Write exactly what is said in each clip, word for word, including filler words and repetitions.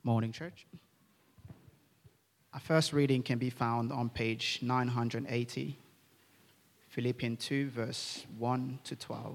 Morning, church. Our first reading can be found on page nine hundred eighty, Philippians two, verse one to twelve.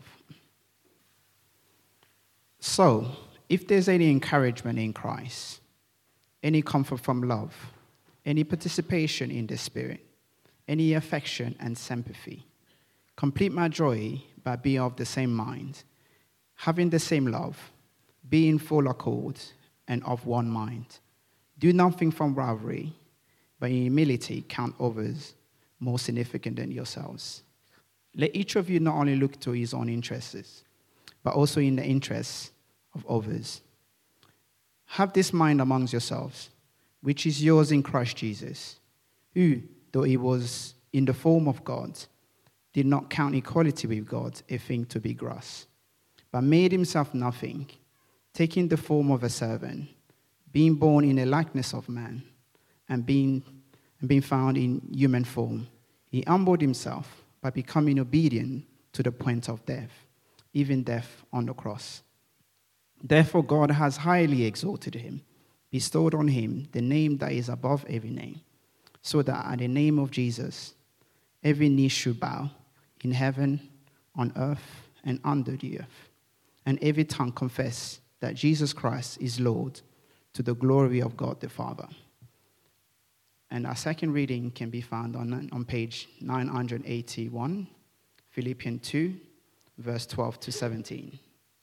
So, if there's any encouragement in Christ, any comfort from love, any participation in the Spirit, any affection and sympathy, complete my joy by being of the same mind, having the same love, being full accord, and of one mind. Do nothing from rivalry, but in humility count others more significant than yourselves. Let each of you not only look to his own interests, but also in the interests of others. Have this mind amongst yourselves, which is yours in Christ Jesus, who, though he was in the form of God, did not count equality with God a thing to be grasped, but made himself nothing, taking the form of a servant, being born in the likeness of man, and being, and being found in human form, he humbled himself by becoming obedient to the point of death, even death on the cross. Therefore God has highly exalted him, bestowed on him the name that is above every name, so that at the name of Jesus every knee should bow, in heaven, on earth, and under the earth, and every tongue confess that Jesus Christ is Lord, to the glory of God the Father. And our second reading can be found on, on page nine hundred eighty-one, Philippians two, verse twelve to seventeen.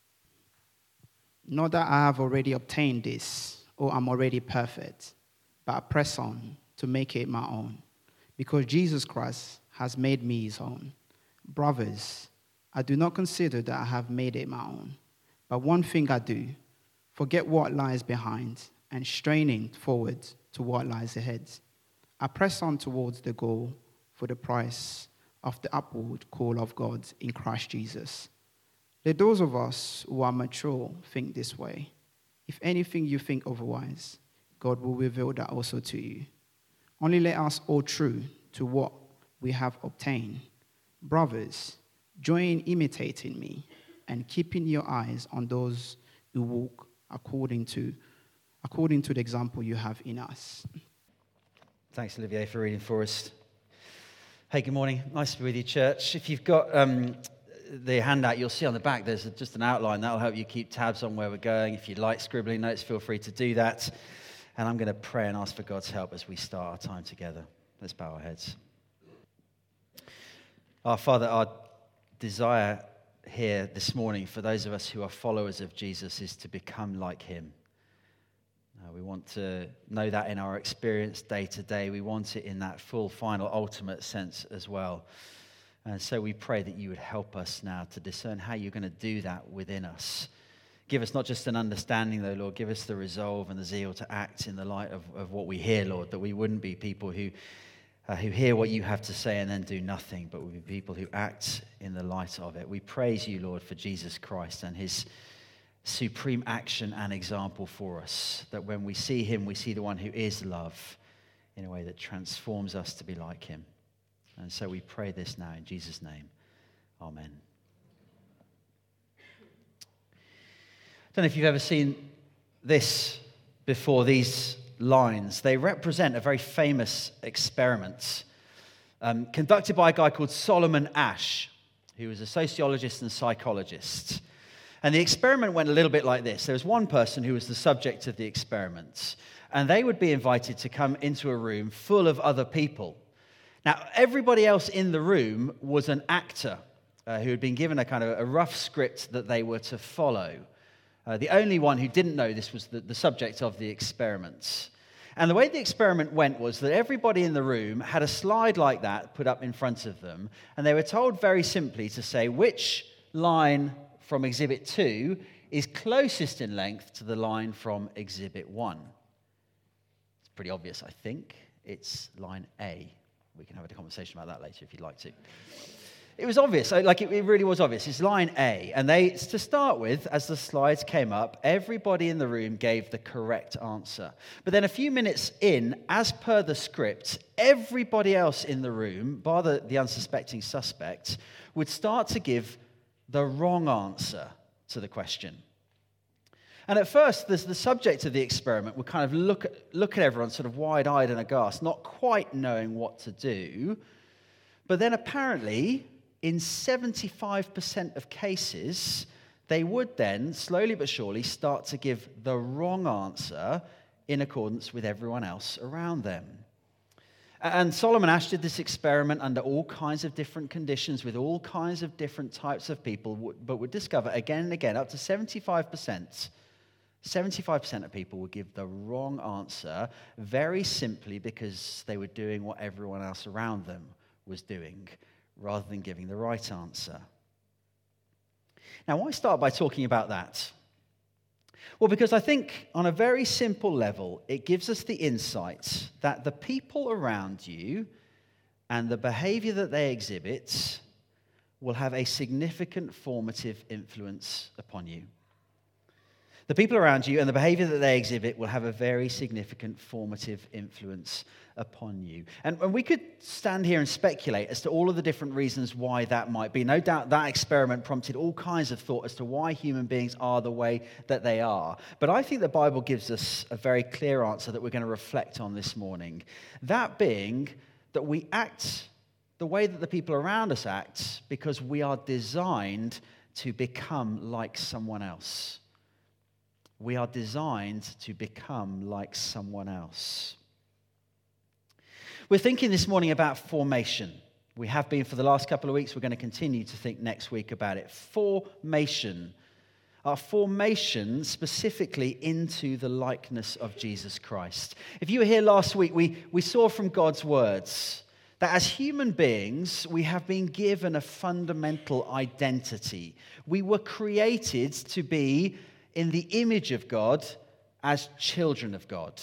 Not that I have already obtained this, or am already perfect, but I press on to make it my own, because Jesus Christ has made me his own. Brothers, I do not consider that I have made it my own. But one thing I do, forget what lies behind and straining forward to what lies ahead. I press on towards the goal for the prize of the upward call of God in Christ Jesus. Let those of us who are mature think this way. If anything you think otherwise, God will reveal that also to you. Only let us hold true to what we have obtained. Brothers, join in imitating me, and keeping your eyes on those who walk according to, according to the example you have in us. Thanks, Olivier, for reading for us. Hey, good morning. Nice to be with you, church. If you've got um, the handout, you'll see on the back there's just an outline. That'll help you keep tabs on where we're going. If you'd like scribbling notes, feel free to do that. And I'm going to pray and ask for God's help as we start our time together. Let's bow our heads. Our Father, our desire here this morning for those of us who are followers of Jesus is to become like him. Uh, we want to know that in our experience day to day. We want it in that full, final, ultimate sense as well. And so we pray that you would help us now to discern how you're going to do that within us. Give us not just an understanding, though, Lord. Give us the resolve and the zeal to act in the light of, of what we hear, Lord, that we wouldn't be people who Uh, who hear what you have to say and then do nothing, but we'll be people who act in the light of it. We praise you, Lord, for Jesus Christ and his supreme action and example for us, that when we see him, we see the one who is love in a way that transforms us to be like him. And so we pray this now in Jesus' name. Amen. I don't know if you've ever seen this before, these lines. They represent a very famous experiment um, conducted by a guy called Solomon Asch, who was a sociologist and psychologist. And the experiment went a little bit like this. There was one person who was the subject of the experiment, and they would be invited to come into a room full of other people. Now, everybody else in the room was an actor uh, who had been given a kind of a rough script that they were to follow. Uh, the only one who didn't know this was the, the subject of the experiment. And the way the experiment went was that everybody in the room had a slide like that put up in front of them, and they were told very simply to say which line from Exhibit two is closest in length to the line from Exhibit one. It's pretty obvious, I think. It's line A. We can have a conversation about that later if you'd like to. It was obvious, like it really was obvious. It's line A. And they, to start with, as the slides came up, everybody in the room gave the correct answer. But then a few minutes in, as per the script, everybody else in the room, bar the, the unsuspecting suspect, would start to give the wrong answer to the question. And at first, the, the subject of the experiment would kind of look at, look at everyone sort of wide-eyed and aghast, not quite knowing what to do. But then apparently, in seventy-five percent of cases, they would then, slowly but surely, start to give the wrong answer in accordance with everyone else around them. And Solomon Asch did this experiment under all kinds of different conditions with all kinds of different types of people, but would discover again and again, up to seventy-five percent, seventy-five percent of people would give the wrong answer very simply because they were doing what everyone else around them was doing rather than giving the right answer. Now, why start by talking about that? Well, because I think on a very simple level, it gives us the insight that the people around you and the behavior that they exhibit will have a significant formative influence upon you. The people around you and the behavior that they exhibit will have a very significant formative influence upon you. And, and we could stand here and speculate as to all of the different reasons why that might be. No doubt that experiment prompted all kinds of thought as to why human beings are the way that they are. But I think the Bible gives us a very clear answer that we're going to reflect on this morning. That being that we act the way that the people around us act because we are designed to become like someone else. We are designed to become like someone else. We're thinking this morning about formation. We have been for the last couple of weeks. We're going to continue to think next week about it. Formation. Our formation specifically into the likeness of Jesus Christ. If you were here last week, we, we saw from God's words that as human beings, we have been given a fundamental identity. We were created to be in the image of God as children of God.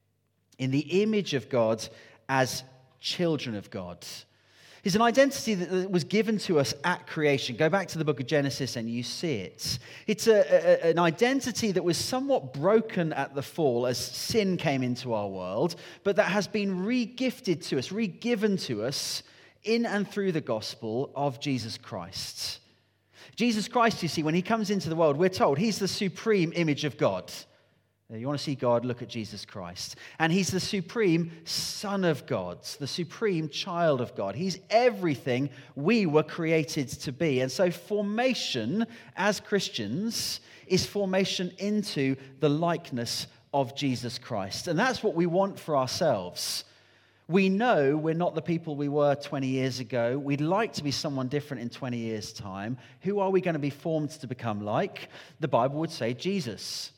In the image of God as children of God. It's an identity that was given to us at creation. Go back to the book of Genesis and you see it. It's a, a, an identity that was somewhat broken at the fall as sin came into our world, but that has been re-gifted to us, re-given to us in and through the gospel of Jesus Christ. Jesus Christ, you see, when he comes into the world, we're told he's the supreme image of God. You want to see God, look at Jesus Christ. And he's the supreme Son of God, the supreme child of God. He's everything we were created to be. And so formation as Christians is formation into the likeness of Jesus Christ. And that's what we want for ourselves. We know we're not the people we were twenty years ago. We'd like to be someone different in twenty years' time. Who are we going to be formed to become like? The Bible would say Jesus.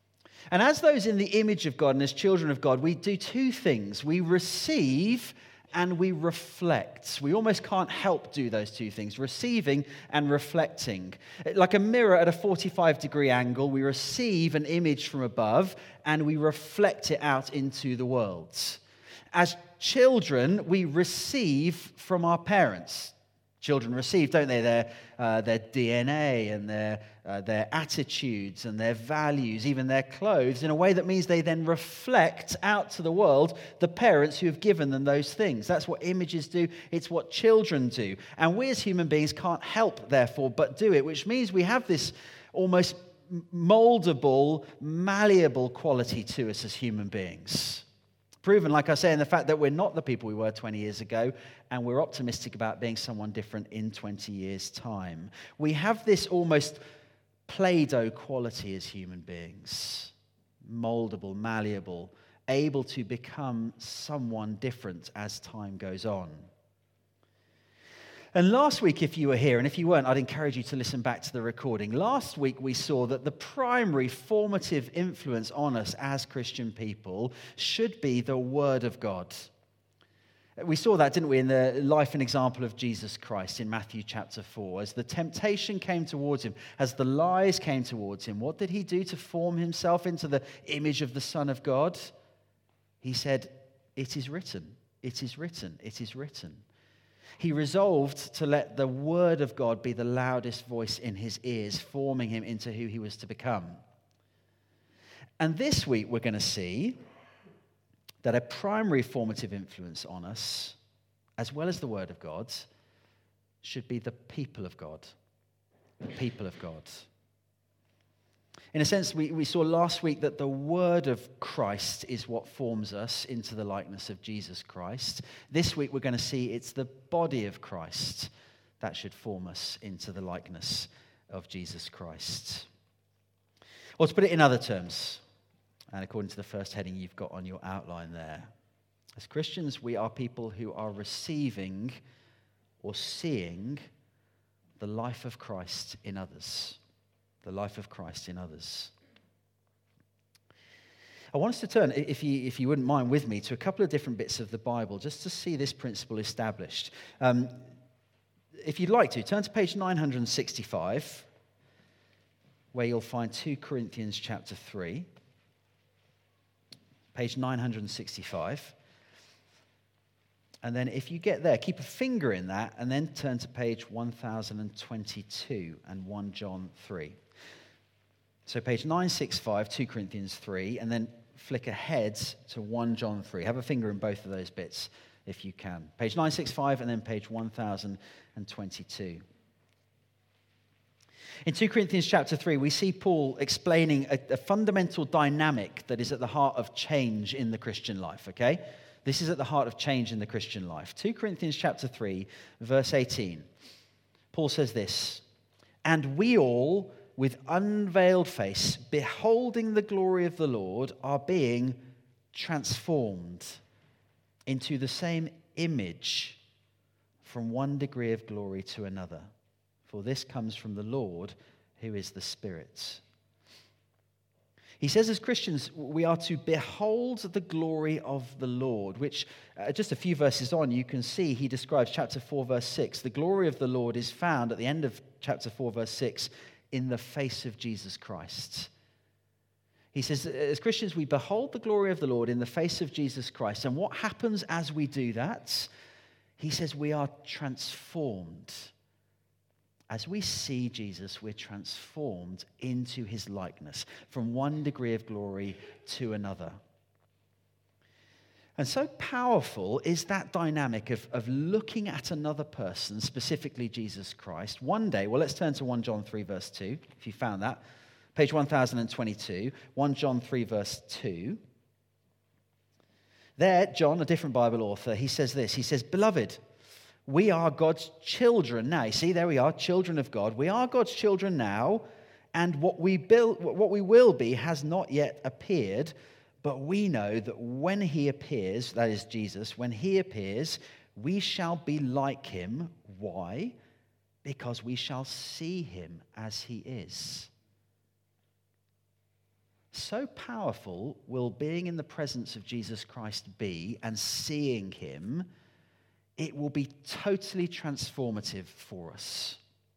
And as those in the image of God and as children of God, we do two things. We receive and we reflect. We almost can't help do those two things, receiving and reflecting. Like a mirror at a forty-five degree angle, we receive an image from above and we reflect it out into the world. As children, we receive from our parents. Children receive, don't they, their, uh, their D N A and their, uh, their attitudes and their values, even their clothes, in a way that means they then reflect out to the world the parents who have given them those things. That's what images do. It's what children do. And we as human beings can't help, therefore, but do it, which means we have this almost moldable, malleable quality to us as human beings. Proven, like I say, in the fact that we're not the people we were twenty years ago, and we're optimistic about being someone different in twenty years' time. We have this almost Play-Doh quality as human beings. Moldable, malleable, able to become someone different as time goes on. And last week, if you were here, and if you weren't, I'd encourage you to listen back to the recording. Last week, we saw that the primary formative influence on us as Christian people should be the Word of God. We saw that, didn't we, in the life and example of Jesus Christ in Matthew chapter four. As the temptation came towards him, as the lies came towards him, what did he do to form himself into the image of the Son of God? He said, "It is written, it is written, it is written." He resolved to let the Word of God be the loudest voice in his ears, forming him into who he was to become. And this week we're going to see that a primary formative influence on us, as well as the Word of God, should be the people of God. The people of God. In a sense, we, we saw last week that the word of Christ is what forms us into the likeness of Jesus Christ. This week we're going to see it's the body of Christ that should form us into the likeness of Jesus Christ. Or to put it in other terms, and according to the first heading you've got on your outline there, as Christians, we are people who are receiving or seeing the life of Christ in others. The life of Christ in others. I want us to turn, if you, if you wouldn't mind with me, to a couple of different bits of the Bible just to see this principle established. Um, if you'd like to, turn to page nine sixty-five, where you'll find Second Corinthians chapter three. Page nine sixty-five. And then if you get there, keep a finger in that, and then turn to page one thousand twenty-two and First John three. So page nine sixty-five, Second Corinthians three, and then flick ahead to First John three. Have a finger in both of those bits if you can. Page nine sixty-five and then page one thousand twenty-two. In Second Corinthians chapter three, we see Paul explaining a, a fundamental dynamic that is at the heart of change in the Christian life, okay? This is at the heart of change in the Christian life. Second Corinthians chapter three, verse eighteen. Paul says this, "And we all, with unveiled face, beholding the glory of the Lord, are being transformed into the same image from one degree of glory to another. For this comes from the Lord, who is the Spirit." He says as Christians, we are to behold the glory of the Lord, which uh, just a few verses on, you can see he describes chapter four, verse six. The glory of the Lord is found at the end of chapter four, verse six, in the face of Jesus Christ. He says, as Christians, we behold the glory of the Lord in the face of Jesus Christ. And what happens as we do that? He says we are transformed. As we see Jesus, we're transformed into his likeness from one degree of glory to another. And so powerful is that dynamic of, of looking at another person, specifically Jesus Christ. One day, well, let's turn to First John three, verse two, if you found that. Page one thousand twenty-two, First John three, verse two. There, John, a different Bible author, he says this. He says, "Beloved, we are God's children now." You see, there we are, children of God. We are God's children now, and what we build, what we will be has not yet appeared, but we know that when he appears, that is Jesus, when he appears, we shall be like him. Why? Because we shall see him as he is. So powerful will being in the presence of Jesus Christ be, and seeing him, it will be totally transformative for us.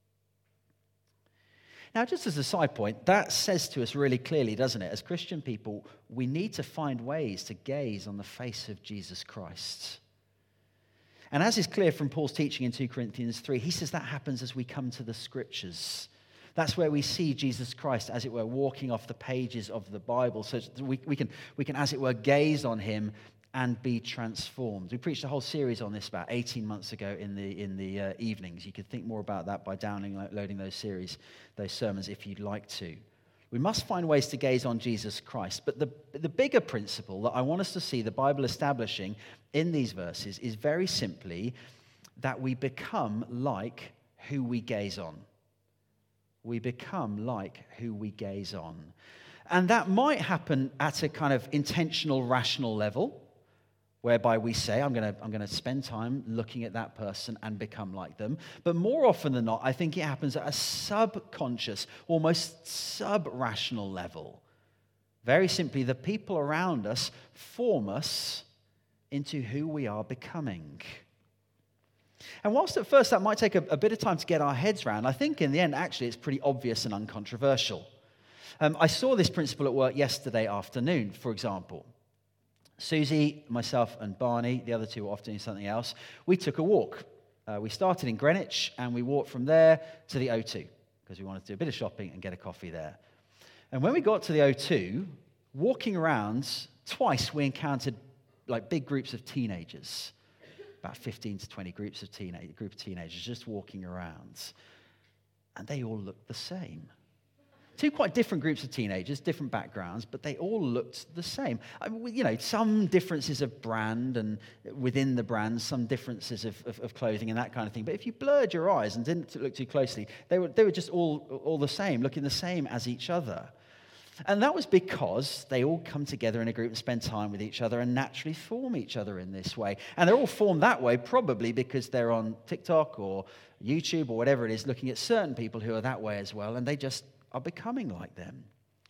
Now, just as a side point, that says to us really clearly, doesn't it? As Christian people, we need to find ways to gaze on the face of Jesus Christ. And as is clear from Paul's teaching in Second Corinthians three, he says that happens as we come to the Scriptures. That's where we see Jesus Christ, as it were, walking off the pages of the Bible, so we, we can, we can, as it were, gaze on him and be transformed. We preached a whole series on this about eighteen months ago in the in the uh, evenings. You could think more about that by downloading those series, those sermons, if you'd like to. We must find ways to gaze on Jesus Christ. But the, the bigger principle that I want us to see the Bible establishing in these verses is very simply that we become like who we gaze on. We become like who we gaze on. And that might happen at a kind of intentional, rational level, whereby we say, I'm going to I'm going to spend time looking at that person and become like them. But more often than not, I think it happens at a subconscious, almost sub-rational level. Very simply, the people around us form us into who we are becoming. And whilst at first that might take a, a bit of time to get our heads around, I think in the end, actually, it's pretty obvious and uncontroversial. Um, I saw this principle at work yesterday afternoon, for example. Susie, myself, and Barney, the other two were off doing something else, we took a walk. Uh, we started in Greenwich, and we walked from there to the O two, because we wanted to do a bit of shopping and get a coffee there. And when we got to the O two, walking around, twice we encountered like big groups of teenagers, about fifteen to twenty groups of teenage, group of teenagers just walking around. And they all looked the same. Two quite different groups of teenagers, different backgrounds, but they all looked the same. I mean, you know, some differences of brand and within the brands, some differences of, of, of clothing and that kind of thing. But if you blurred your eyes and didn't look too closely, they were, they were just all, all the same, looking the same as each other. And that was because they all come together in a group and spend time with each other and naturally form each other in this way. And they're all formed that way probably because they're on TikTok or YouTube or whatever it is, looking at certain people who are that way as well, and they just are becoming like them.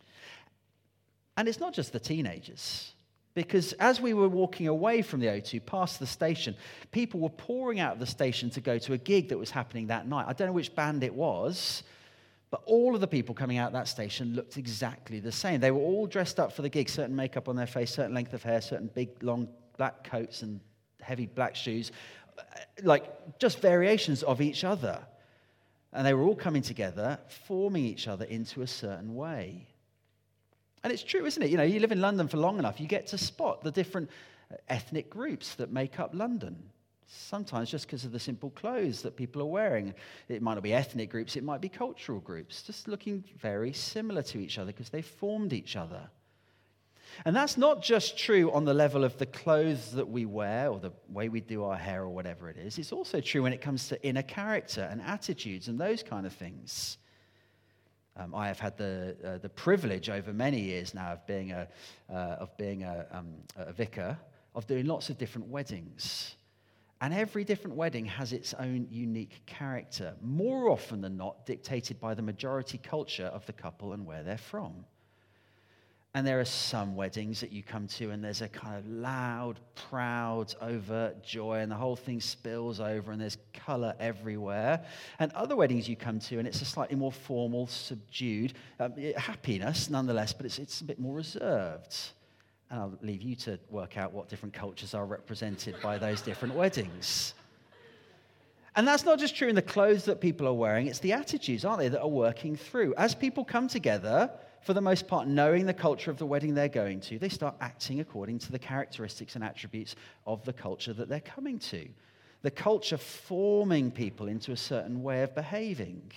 And it's not just the teenagers, because as we were walking away from the O two, past the station, people were pouring out of the station to go to a gig that was happening that night. I don't know which band it was, but all of the people coming out of that station looked exactly the same. They were all dressed up for the gig, certain makeup on their face, certain length of hair, certain big, long black coats and heavy black shoes, like just variations of each other. And they were all coming together, forming each other into a certain way. And it's true, isn't it? You know, you live in London for long enough, you get to spot the different ethnic groups that make up London. Sometimes just because of the simple clothes that people are wearing. It might not be ethnic groups, it might be cultural groups, just looking very similar to each other because they formed each other. And that's not just true on the level of the clothes that we wear or the way we do our hair or whatever it is. It's also true when it comes to inner character and attitudes and those kind of things. Um, I have had the uh, the privilege over many years now of being a uh, of being a, um, a vicar, of doing lots of different weddings. And every different wedding has its own unique character, more often than not dictated by the majority culture of the couple and where they're from. And there are some weddings that you come to and there's a kind of loud, proud, overt joy and the whole thing spills over and there's colour everywhere. And other weddings you come to and it's a slightly more formal, subdued, um, happiness nonetheless, but it's, it's a bit more reserved. And I'll leave you to work out what different cultures are represented by those different weddings. And that's not just true in the clothes that people are wearing, it's the attitudes, aren't they, that are working through. As people come together, for the most part, knowing the culture of the wedding they're going to, they start acting according to the characteristics and attributes of the culture that they're coming to. The culture forming people into a certain way of behaving.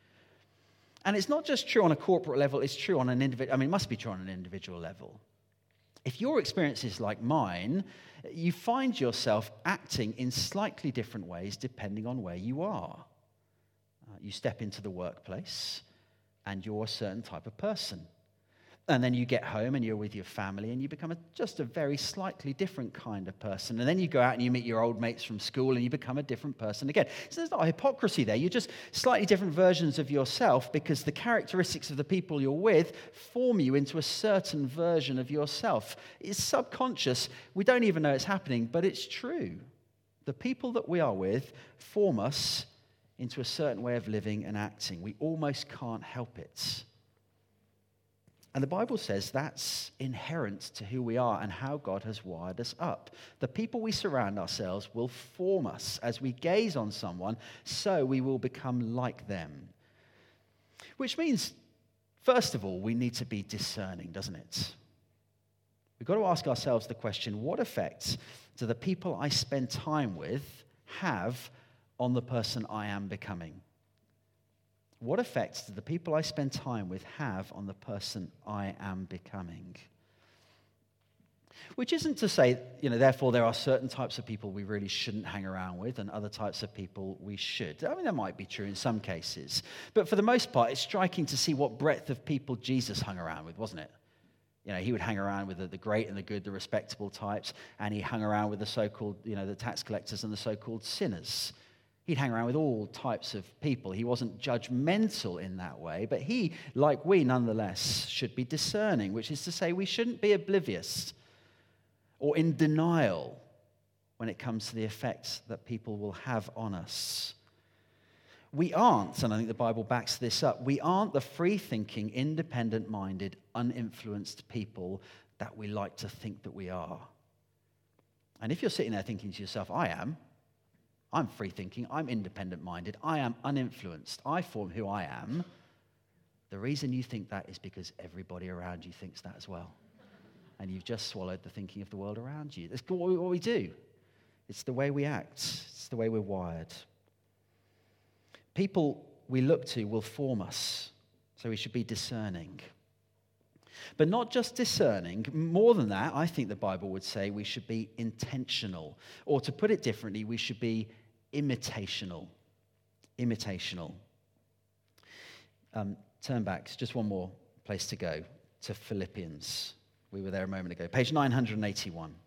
And it's not just true on a corporate level, it's true on an individual, I mean, it must be true on an individual level. If your experience is like mine, you find yourself acting in slightly different ways depending on where you are. Uh, you step into the workplace, and you're a certain type of person. And then you get home and you're with your family and you become a, just a very slightly different kind of person. And then you go out and you meet your old mates from school and you become a different person again. So there's not a hypocrisy there. You're just slightly different versions of yourself because the characteristics of the people you're with form you into a certain version of yourself. It's subconscious. We don't even know it's happening, but it's true. The people that we are with form us into a certain way of living and acting. We almost can't help it. And the Bible says that's inherent to who we are and how God has wired us up. The people we surround ourselves will form us as we gaze on someone, so we will become like them. Which means, first of all, we need to be discerning, doesn't it? We've got to ask ourselves the question, what effects do the people I spend time with have on the person I am becoming? What effects do the people I spend time with have on the person I am becoming? Which isn't to say, you know, therefore there are certain types of people we really shouldn't hang around with and other types of people we should. I mean, that might be true in some cases. But for the most part, it's striking to see what breadth of people Jesus hung around with, wasn't it? You know, he would hang around with the, the great and the good, the respectable types, and he hung around with the so-called, you know, the tax collectors and the so-called sinners. He'd hang around with all types of people. He wasn't judgmental in that way, but he, like we, nonetheless, should be discerning, which is to say we shouldn't be oblivious or in denial when it comes to the effects that people will have on us. We aren't, and I think the Bible backs this up, we aren't the free-thinking, independent-minded, uninfluenced people that we like to think that we are. And if you're sitting there thinking to yourself, I am, I'm free-thinking, I'm independent-minded, I am uninfluenced, I form who I am. The reason you think that is because everybody around you thinks that as well. And you've just swallowed the thinking of the world around you. That's what we do. It's the way we act. It's the way we're wired. People we look to will form us. So we should be discerning. But not just discerning, more than that, I think the Bible would say we should be intentional. Or to put it differently, we should be imitational. Imitational. Um, turn back, it's just one more place to go, to Philippians. We were there a moment ago. Page nine eighty-one.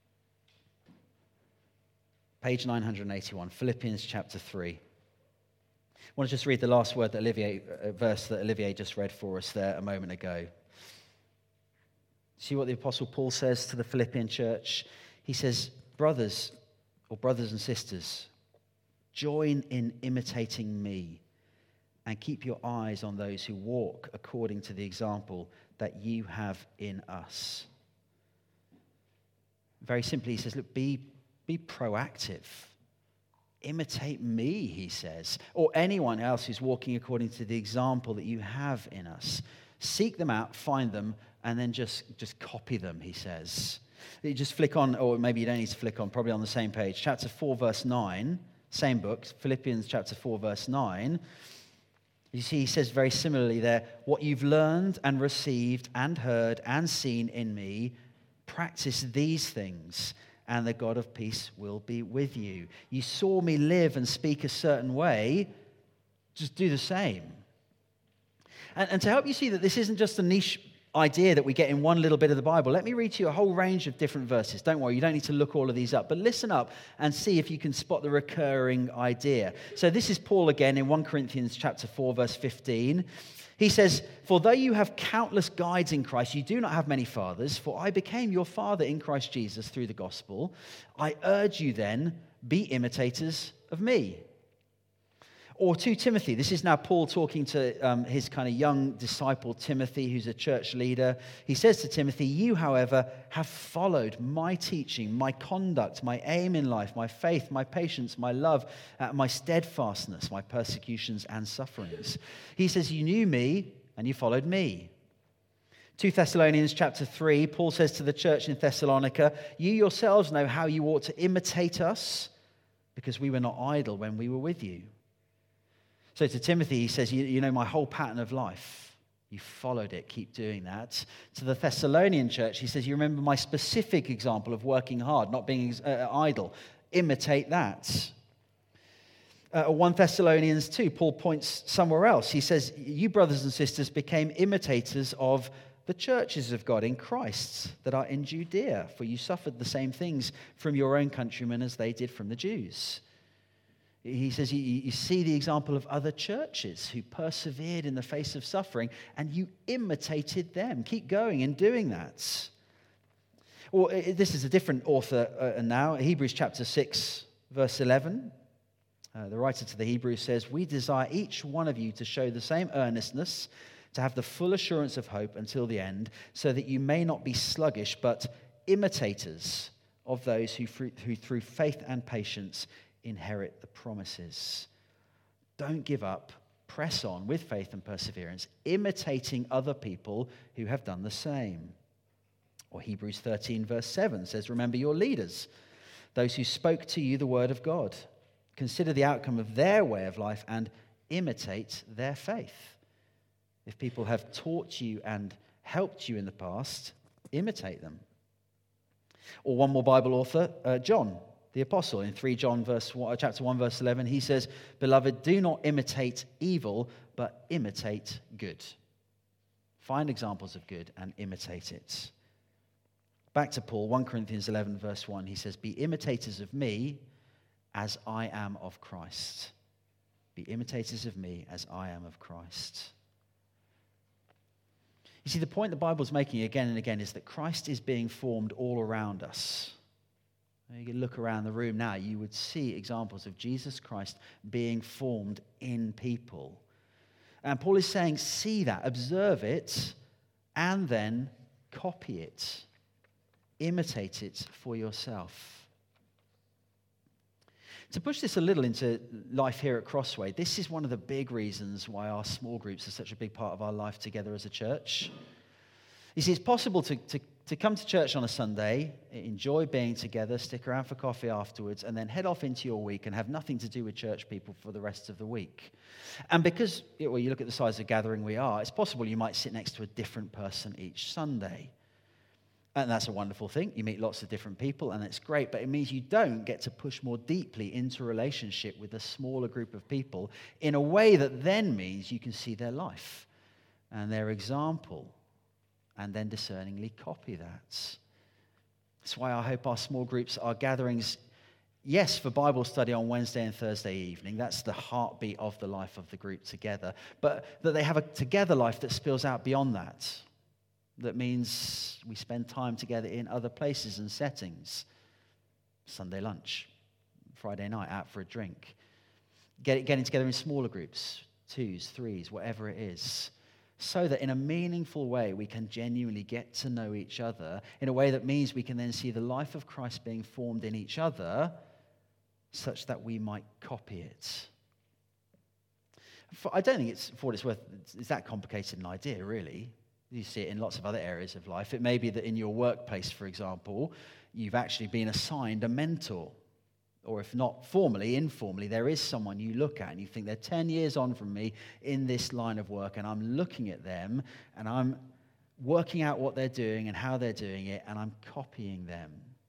Page nine eighty-one, Philippians chapter three. I want to just read the last word that Olivier, uh, verse that Olivier just read for us there a moment ago. See what the Apostle Paul says to the Philippian church? He says, brothers, or brothers and sisters, join in imitating me and keep your eyes on those who walk according to the example that you have in us. Very simply, he says, look, be, be proactive. Imitate me, he says, or anyone else who's walking according to the example that you have in us. Seek them out, find them, and then just, just copy them, he says. You just flick on, or maybe you don't need to flick on, probably on the same page. Chapter four, verse nine, same book, Philippians chapter four, verse nine. You see, he says very similarly there, what you've learned and received and heard and seen in me, practice these things, and the God of peace will be with you. You saw me live and speak a certain way, just do the same. And, and to help you see that this isn't just a niche idea that we get in one little bit of the Bible, let me read to you a whole range of different verses. Don't worry, you don't need to look all of these up, but listen up and see if you can spot the recurring idea. So this is Paul again in First Corinthians chapter four, verse fifteen. He says, for though you have countless guides in Christ, you do not have many fathers, for I became your father in Christ Jesus through the gospel. I urge you then, be imitators of me. Or to Timothy, this is now Paul talking to um, his kind of young disciple Timothy, who's a church leader. He says to Timothy, you, however, have followed my teaching, my conduct, my aim in life, my faith, my patience, my love, uh, my steadfastness, my persecutions and sufferings. He says, you knew me and you followed me. Second Thessalonians chapter three, Paul says to the church in Thessalonica, you yourselves know how you ought to imitate us, because we were not idle when we were with you. So to Timothy, he says, you, you know my whole pattern of life. You followed it. Keep doing that. To the Thessalonian church, he says, you remember my specific example of working hard, not being uh, idle. Imitate that. Uh, First Thessalonians two, Paul points somewhere else. He says, you brothers and sisters became imitators of the churches of God in Christ that are in Judea, for you suffered the same things from your own countrymen as they did from the Jews. He says you, you see the example of other churches who persevered in the face of suffering, and you imitated them. Keep going in doing that. Or this is a different author uh, now, Hebrews chapter six, verse eleven. Uh, the writer to the Hebrews says, we desire each one of you to show the same earnestness, to have the full assurance of hope until the end, so that you may not be sluggish, but imitators of those who, who through faith and patience inherit the promises. Don't give up. Press on with faith and perseverance, imitating other people who have done the same. Or Hebrews thirteen, verse seven says, remember your leaders, those who spoke to you the word of God. Consider the outcome of their way of life and imitate their faith. If people have taught you and helped you in the past, imitate them. Or one more Bible author, uh, John, the apostle, in First John verse one, chapter one, verse eleven, he says, beloved, do not imitate evil, but imitate good. Find examples of good and imitate it. Back to Paul, First Corinthians eleven, verse one, he says, be imitators of me as I am of Christ. Be imitators of me as I am of Christ. You see, the point the Bible's making again and again is that Christ is being formed all around us. You can look around the room now, you would see examples of Jesus Christ being formed in people. And Paul is saying, see that, observe it, and then copy it. Imitate it for yourself. To push this a little into life here at Crossway, this is one of the big reasons why our small groups are such a big part of our life together as a church. You see, it's possible to, to to come to church on a Sunday, enjoy being together, stick around for coffee afterwards, and then head off into your week and have nothing to do with church people for the rest of the week. And because, well, you look at the size of gathering we are, it's possible you might sit next to a different person each Sunday. And that's a wonderful thing. You meet lots of different people, and it's great, but it means you don't get to push more deeply into a relationship with a smaller group of people in a way that then means you can see their life and their example, and then discerningly copy that. That's why I hope our small groups, our gatherings, yes, for Bible study on Wednesday and Thursday evening, that's the heartbeat of the life of the group together, but that they have a together life that spills out beyond that. That means we spend time together in other places and settings. Sunday lunch, Friday night out for a drink. Get, getting together in smaller groups, twos, threes, whatever it is, so that in a meaningful way we can genuinely get to know each other in a way that means we can then see the life of Christ being formed in each other such that we might copy it. For, I don't think it's, for what it's worth, it's, it's that complicated an idea, really. You see it in lots of other areas of life. It may be that in your workplace, for example, you've actually been assigned a mentor. Or if not formally, informally, there is someone you look at and you think they're ten years on from me in this line of work, and I'm looking at them and I'm working out what they're doing and how they're doing it, and I'm copying them.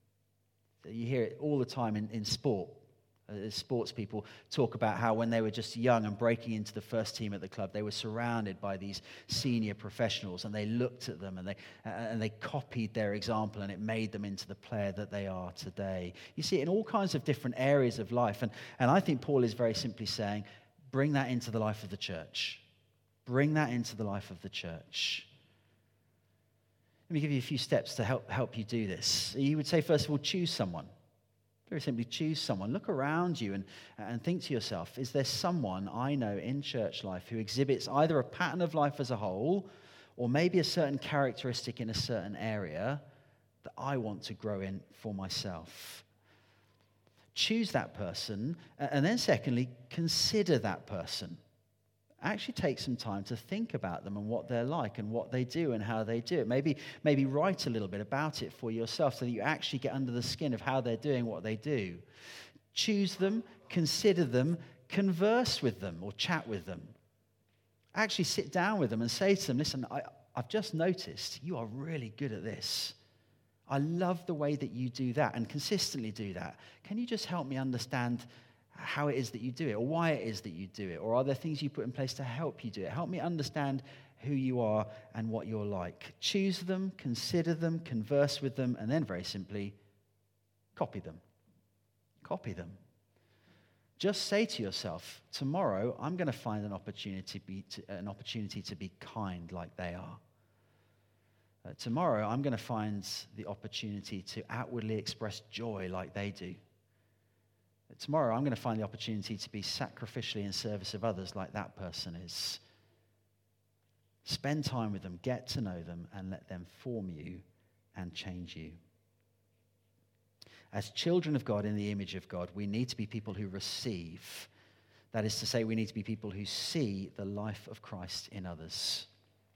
You hear it all the time in, in sport. Uh, sports people talk about how when they were just young and breaking into the first team at the club, they were surrounded by these senior professionals, and they looked at them and they uh, and they copied their example, and it made them into the player that they are today. You see it in all kinds of different areas of life, and, and I think Paul is very simply saying, bring that into the life of the church. Bring that into the life of the church. Let me give you a few steps to help help you do this. You would say, first of all, choose someone. Very simply, choose someone. Look around you and, and think to yourself, is there someone I know in church life who exhibits either a pattern of life as a whole or maybe a certain characteristic in a certain area that I want to grow in for myself? Choose that person, and then secondly, consider that person. Actually take some time to think about them and what they're like and what they do and how they do it. Maybe, maybe write a little bit about it for yourself so that you actually get under the skin of how they're doing what they do. Choose them, consider them, converse with them or chat with them. Actually sit down with them and say to them, listen, I, I've just noticed you are really good at this. I love the way that you do that and consistently do that. Can you just help me understand how it is that you do it, or why it is that you do it, or are there things you put in place to help you do it? Help me understand who you are and what you're like. Choose them, consider them, converse with them, and then very simply, copy them. Copy them. Just say to yourself, tomorrow I'm going to find an opportunity, be, to, an opportunity to be kind like they are. Uh, tomorrow I'm going to find the opportunity to outwardly express joy like they do. Tomorrow, I'm going to find the opportunity to be sacrificially in service of others like that person is. Spend time with them, get to know them, and let them form you and change you. As children of God in the image of God, we need to be people who receive. That is to say, we need to be people who see the life of Christ in others.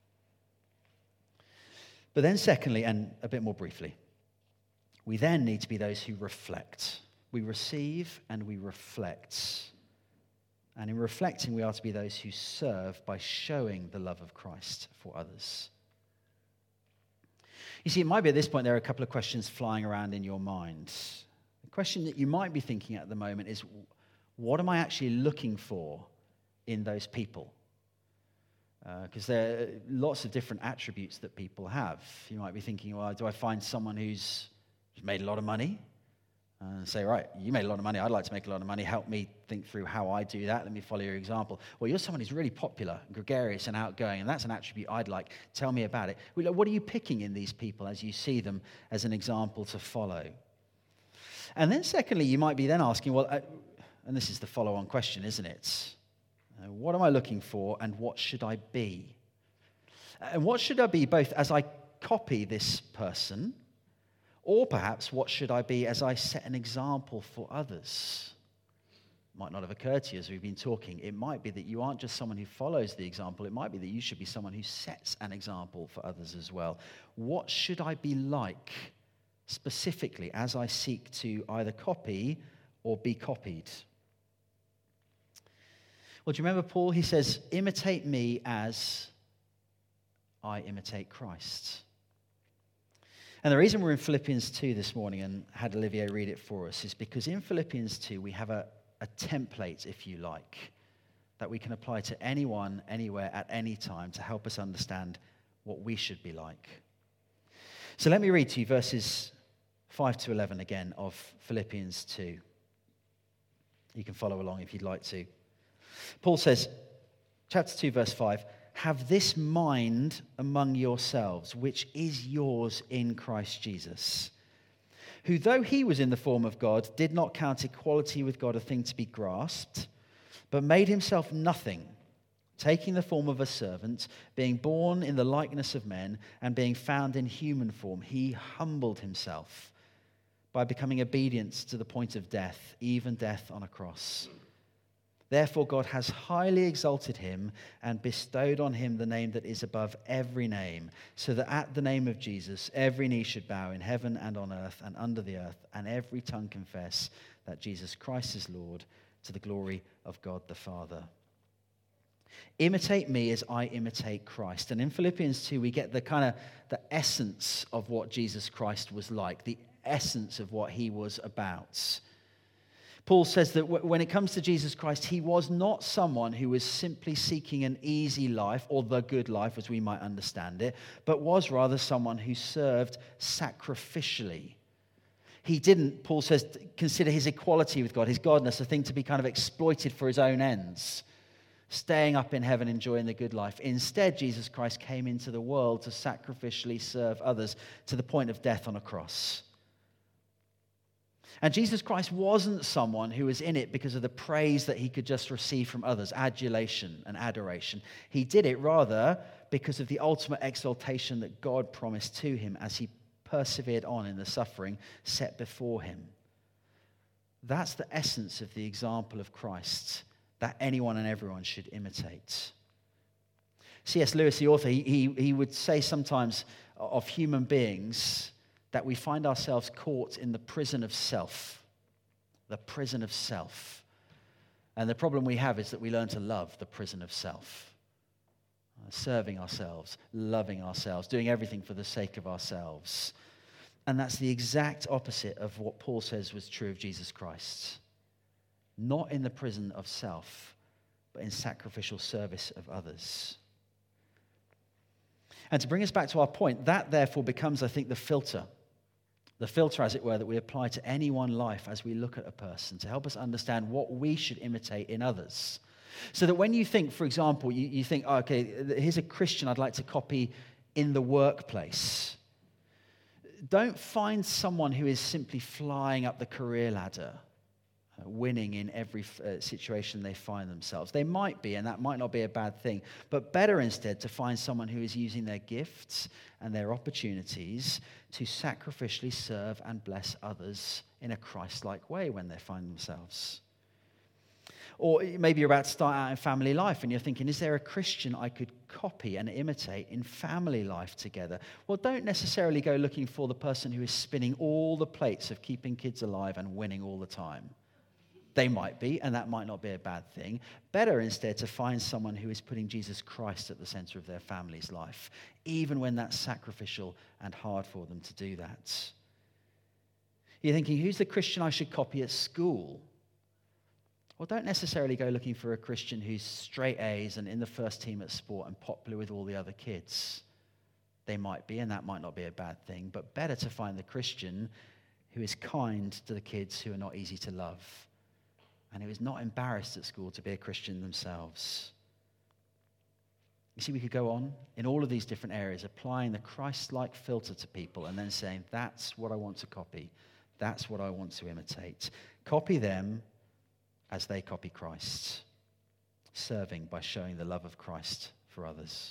But then secondly, and a bit more briefly, we then need to be those who reflect. We receive and we reflect. And in reflecting, we are to be those who serve by showing the love of Christ for others. You see, it might be at this point there are a couple of questions flying around in your mind. The question that you might be thinking at the moment is, what am I actually looking for in those people? Because uh, there are lots of different attributes that people have. You might be thinking, well, do I find someone who's made a lot of money? And say, right, you made a lot of money. I'd like to make a lot of money. Help me think through how I do that. Let me follow your example. Well, you're someone who's really popular, gregarious, and outgoing, and that's an attribute I'd like. Tell me about it. What are you picking in these people as you see them as an example to follow? And then secondly, you might be then asking, well, uh, and this is the follow-on question, isn't it? Uh, what am I looking for, and what should I be? And what should I be both as I copy this person, or perhaps, what should I be as I set an example for others? might not have occurred to you as we've been talking. It might be that you aren't just someone who follows the example. It might be that you should be someone who sets an example for others as well. What should I be like specifically as I seek to either copy or be copied? Well, do you remember Paul? He says, imitate me as I imitate Christ. And the reason we're in Philippians two this morning and had Olivier read it for us is because in Philippians two we have a, a template, if you like, that we can apply to anyone, anywhere, at any time to help us understand what we should be like. So let me read to you verses five to eleven again of Philippians two. You can follow along if you'd like to. Paul says, chapter two, verse five, have this mind among yourselves, which is yours in Christ Jesus, who, though he was in the form of God, did not count equality with God a thing to be grasped, but made himself nothing, taking the form of a servant, being born in the likeness of men, and being found in human form, he humbled himself by becoming obedient to the point of death, even death on a cross. Therefore, God has highly exalted him and bestowed on him the name that is above every name, so that at the name of Jesus, every knee should bow in heaven and on earth and under the earth, and every tongue confess that Jesus Christ is Lord, to the glory of God the Father. Imitate me as I imitate Christ. And in Philippians two, we get the kind of the essence of what Jesus Christ was like, the essence of what he was about. Paul says that when it comes to Jesus Christ, he was not someone who was simply seeking an easy life or the good life as we might understand it, but was rather someone who served sacrificially. He didn't, Paul says, consider his equality with God, his godness, a thing to be kind of exploited for his own ends, staying up in heaven, enjoying the good life. Instead, Jesus Christ came into the world to sacrificially serve others to the point of death on a cross. And Jesus Christ wasn't someone who was in it because of the praise that he could just receive from others, adulation and adoration. He did it rather because of the ultimate exaltation that God promised to him as he persevered on in the suffering set before him. That's the essence of the example of Christ that anyone and everyone should imitate. C S Lewis, the author, he, he, he would say sometimes of human beings that we find ourselves caught in the prison of self. The prison of self. And the problem we have is that we learn to love the prison of self. Uh, serving ourselves, loving ourselves, doing everything for the sake of ourselves. And that's the exact opposite of what Paul says was true of Jesus Christ. Not in the prison of self, but in sacrificial service of others. And to bring us back to our point, that therefore becomes, I think, the filter. The filter, as it were, that we apply to any one life as we look at a person to help us understand what we should imitate in others. So that when you think, for example, you, you think, oh, okay, here's a Christian I'd like to copy in the workplace. Don't find someone who is simply flying up the career ladder, winning in every uh, situation they find themselves. They might be, and that might not be a bad thing, but better instead to find someone who is using their gifts and their opportunities to sacrificially serve and bless others in a Christ-like way when they find themselves. Or maybe you're about to start out in family life and you're thinking, is there a Christian I could copy and imitate in family life together? Well, don't necessarily go looking for the person who is spinning all the plates of keeping kids alive and winning all the time. They might be, and that might not be a bad thing. Better instead to find someone who is putting Jesus Christ at the center of their family's life, even when that's sacrificial and hard for them to do that. You're thinking, who's the Christian I should copy at school? Well, don't necessarily go looking for a Christian who's straight A's and in the first team at sport and popular with all the other kids. They might be, and that might not be a bad thing, but better to find the Christian who is kind to the kids who are not easy to love, and who is not embarrassed at school to be a Christian themselves. You see, we could go on in all of these different areas, applying the Christ-like filter to people and then saying, that's what I want to copy. That's what I want to imitate. Copy them as they copy Christ, serving by showing the love of Christ for others.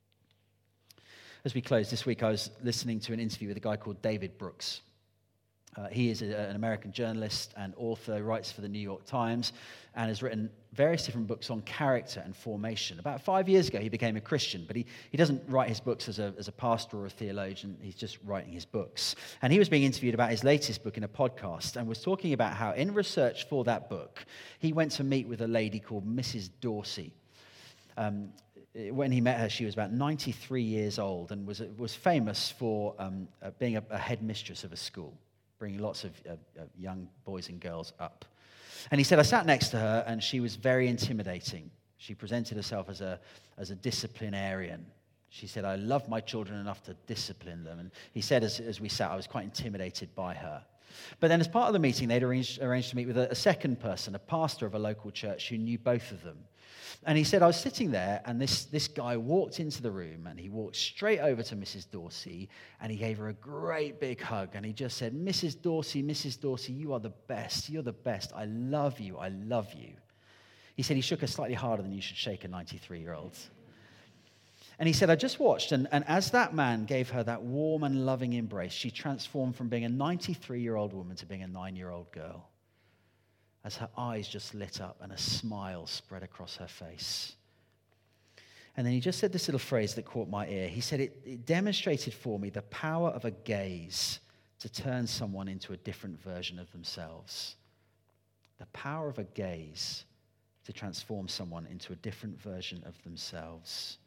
As we close this week, I was listening to an interview with a guy called David Brooks. Uh, he is a, an American journalist and author, writes for the New York Times, and has written various different books on character and formation. About five years ago, he became a Christian, but he, he doesn't write his books as a, as a pastor or a theologian. He's just writing his books. And he was being interviewed about his latest book in a podcast and was talking about how, in research for that book, he went to meet with a lady called Missus Dorsey. Um, when he met her, she was about ninety-three years old and was, was famous for um, uh, being a, a headmistress of a school, bringing lots of uh, uh, young boys and girls up. And he said, I sat next to her, and she was very intimidating. She presented herself as a, as a disciplinarian. She said, I love my children enough to discipline them. And he said, as, as we sat, I was quite intimidated by her. But then as part of the meeting, they'd arranged, arranged to meet with a, a second person, a pastor of a local church who knew both of them. And he said, I was sitting there, and this, this guy walked into the room, and he walked straight over to Missus Dorsey, and he gave her a great big hug, and he just said, Missus Dorsey, Missus Dorsey, you are the best. You're the best. I love you. I love you. He said he shook her slightly harder than you should shake a ninety-three-year-old. And he said, I just watched, and, and as that man gave her that warm and loving embrace, she transformed from being a ninety-three-year-old woman to being a nine-year-old girl, as her eyes just lit up and a smile spread across her face. And then he just said this little phrase that caught my ear. He said, it, it demonstrated for me the power of a gaze to turn someone into a different version of themselves. The power of a gaze to transform someone into a different version of themselves.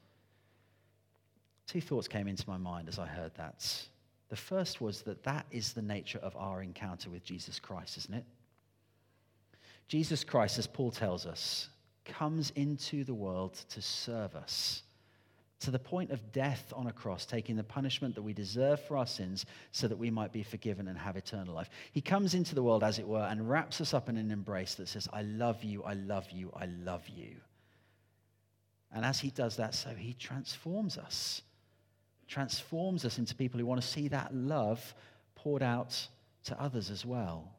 Two thoughts came into my mind as I heard that. The first was that that is the nature of our encounter with Jesus Christ, isn't it? Jesus Christ, as Paul tells us, comes into the world to serve us, to the point of death on a cross, taking the punishment that we deserve for our sins so that we might be forgiven and have eternal life. He comes into the world, as it were, and wraps us up in an embrace that says, I love you, I love you, I love you. And as he does that, so he transforms us, transforms us into people who want to see that love poured out to others as well.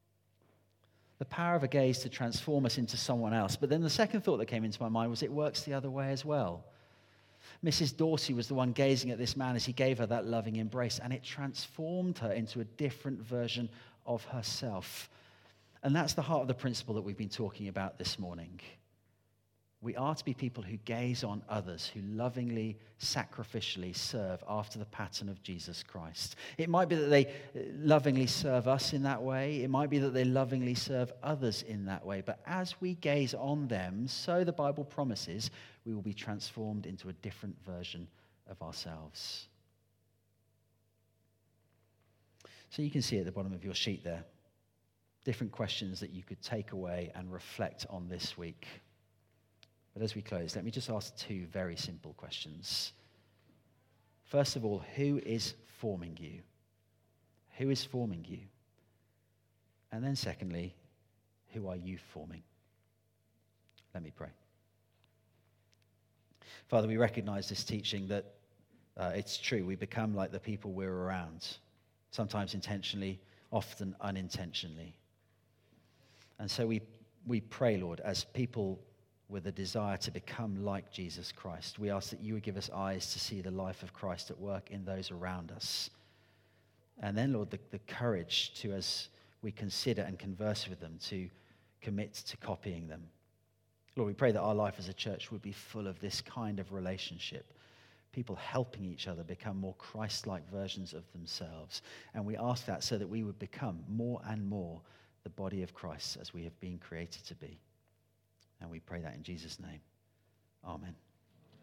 The power of a gaze to transform us into someone else. But then the second thought that came into my mind was it works the other way as well. Missus Dorsey was the one gazing at this man as he gave her that loving embrace, and it transformed her into a different version of herself. And that's the heart of the principle that we've been talking about this morning. We are to be people who gaze on others, who lovingly, sacrificially serve after the pattern of Jesus Christ. It might be that they lovingly serve us in that way. It might be that they lovingly serve others in that way. But as we gaze on them, so the Bible promises, we will be transformed into a different version of ourselves. So you can see at the bottom of your sheet there, different questions that you could take away and reflect on this week. But as we close, let me just ask two very simple questions. First of all, who is forming you? Who is forming you? And then secondly, who are you forming? Let me pray. Father, we recognize this teaching that uh, it's true. We become like the people we're around, sometimes intentionally, often unintentionally. And so we, we pray, Lord, as people with a desire to become like Jesus Christ, we ask that you would give us eyes to see the life of Christ at work in those around us. And then, Lord, the, the courage to, as we consider and converse with them, to commit to copying them. Lord, we pray that our life as a church would be full of this kind of relationship, people helping each other become more Christ-like versions of themselves. And we ask that so that we would become more and more the body of Christ as we have been created to be. And we pray that in Jesus' name. Amen.